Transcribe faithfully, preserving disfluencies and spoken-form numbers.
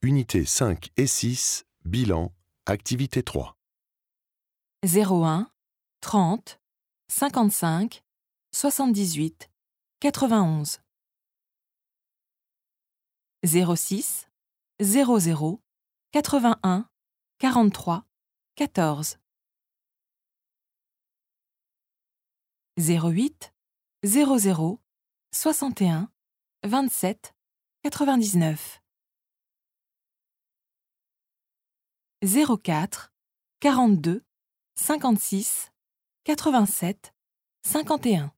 Unités cinq et six, bilan, activité trois. zéro un, trente, cinquante-cinq, soixante-dix-huit, quatre-vingt-onze. zéro six, zéro zéro, quatre-vingt-un, quarante-trois, quatorze. zéro huit, zéro zéro, soixante et un, vingt-sept, quatre-vingt-dix-neuf. zéro quatre, quarante-deux, cinquante-six, quatre-vingt-sept, cinquante et un.